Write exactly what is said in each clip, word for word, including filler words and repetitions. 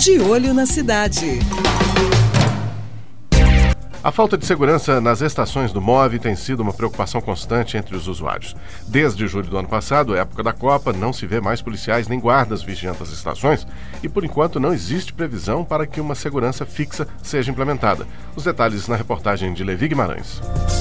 De Olho na Cidade. A falta de segurança nas estações do MOVE tem sido uma preocupação constante entre os usuários. Desde julho do ano passado, época da Copa, não se vê mais policiais nem guardas vigiando as estações e, por enquanto, não existe previsão para que uma segurança fixa seja implementada. Os detalhes na reportagem de Levi Guimarães.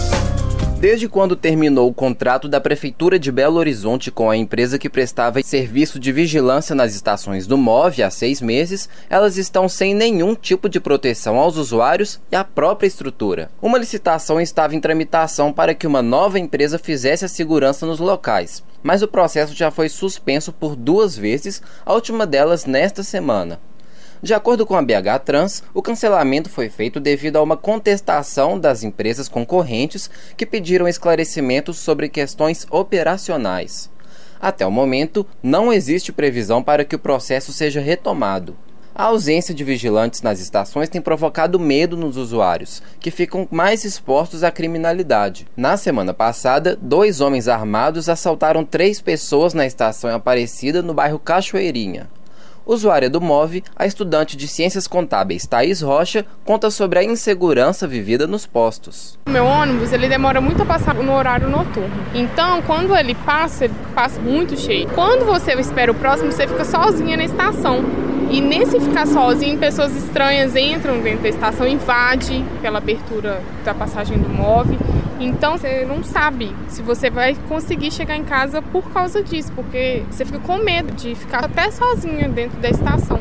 Desde quando terminou o contrato da Prefeitura de Belo Horizonte com a empresa que prestava serviço de vigilância nas estações do MOVE há seis meses, elas estão sem nenhum tipo de proteção aos usuários e à própria estrutura. Uma licitação estava em tramitação para que uma nova empresa fizesse a segurança nos locais, mas o processo já foi suspenso por duas vezes, a última delas nesta semana. De acordo com a B H Trans, o cancelamento foi feito devido a uma contestação das empresas concorrentes que pediram esclarecimentos sobre questões operacionais. Até o momento, não existe previsão para que o processo seja retomado. A ausência de vigilantes nas estações tem provocado medo nos usuários, que ficam mais expostos à criminalidade. Na semana passada, dois homens armados assaltaram três pessoas na estação Aparecida, no bairro Cachoeirinha. Usuária do MOVE, a estudante de Ciências Contábeis Thaís Rocha conta sobre a insegurança vivida nos postos. O meu ônibus ele demora muito a passar no horário noturno. Então, quando ele passa, ele passa muito cheio. Quando você espera o próximo, você fica sozinha na estação. E nesse ficar sozinho, pessoas estranhas entram dentro da estação, invadem pela abertura da passagem do MOVE. Então você não sabe se você vai conseguir chegar em casa por causa disso, porque você fica com medo de ficar até sozinha dentro da estação.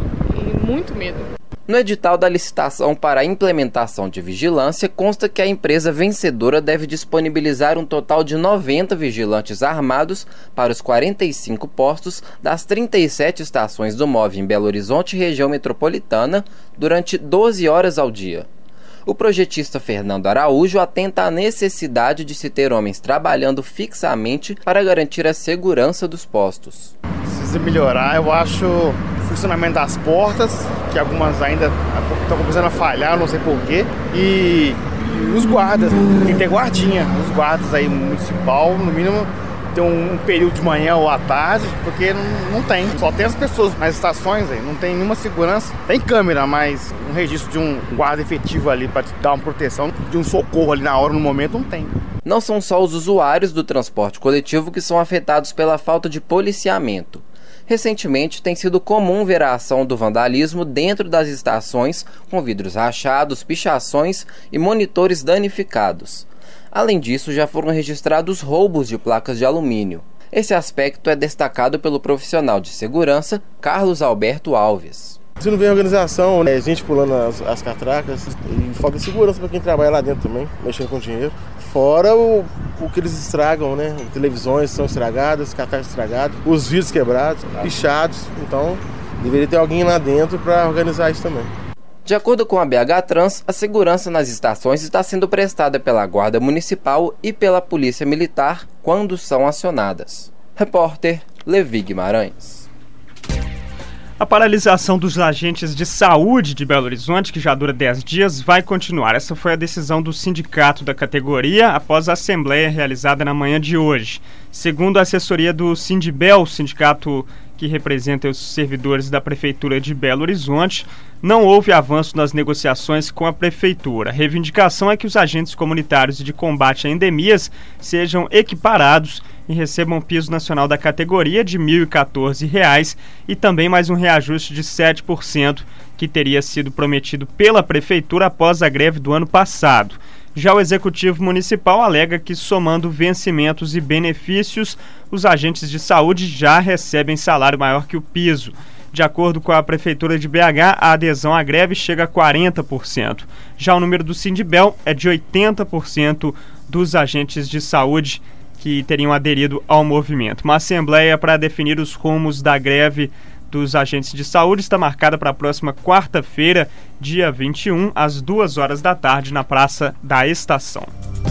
E muito medo. No edital da licitação para a implementação de vigilância, consta que a empresa vencedora deve disponibilizar um total de noventa vigilantes armados para os quarenta e cinco postos das trinta e sete estações do MOVE em Belo Horizonte e região metropolitana durante doze horas ao dia. O projetista Fernando Araújo atenta à necessidade de se ter homens trabalhando fixamente para garantir a segurança dos postos. Precisa melhorar, eu acho, o funcionamento das portas, que algumas ainda estão começando a falhar, não sei porquê, e, e os guardas, tem que ter guardinha, os guardas aí municipal, no mínimo, tem um, um período de manhã ou à tarde, porque não, não tem, só tem as pessoas nas estações aí, não tem nenhuma segurança, tem câmera, mas um registro de um guarda efetivo ali para te dar uma proteção, de um socorro ali na hora, no momento, não tem. Não são só os usuários do transporte coletivo que são afetados pela falta de policiamento. Recentemente, tem sido comum ver a ação do vandalismo dentro das estações, com vidros rachados, pichações e monitores danificados. Além disso, já foram registrados roubos de placas de alumínio. Esse aspecto é destacado pelo profissional de segurança, Carlos Alberto Alves. Se não vê organização, né? Gente pulando as, as catracas e falta de segurança para quem trabalha lá dentro também, mexendo com dinheiro. Fora o, o que eles estragam, né? Televisões são estragadas, catracas estragadas, os vidros quebrados, pichados. Então, deveria ter alguém lá dentro para organizar isso também. De acordo com a B H Trans, a segurança nas estações está sendo prestada pela Guarda Municipal e pela Polícia Militar quando são acionadas. Repórter Levi Guimarães. A paralisação dos agentes de saúde de Belo Horizonte, que já dura dez dias, vai continuar. Essa foi a decisão do sindicato da categoria após a assembleia realizada na manhã de hoje. Segundo a assessoria do Sindibel, sindicato que representa os servidores da Prefeitura de Belo Horizonte, não houve avanço nas negociações com a Prefeitura. A reivindicação é que os agentes comunitários de combate a endemias sejam equiparados e recebam piso nacional da categoria de mil e quatorze reais e também mais um reajuste de sete por cento que teria sido prometido pela Prefeitura após a greve do ano passado. Já o Executivo Municipal alega que, somando vencimentos e benefícios, os agentes de saúde já recebem salário maior que o piso. De acordo com a Prefeitura de B H, a adesão à greve chega a quarenta por cento. Já o número do Sindibel é de oitenta por cento dos agentes de saúde que teriam aderido ao movimento. Uma assembleia para definir os rumos da greve dos agentes de saúde está marcada para a próxima quarta-feira, dia vinte e um, às duas horas da tarde, na Praça da Estação.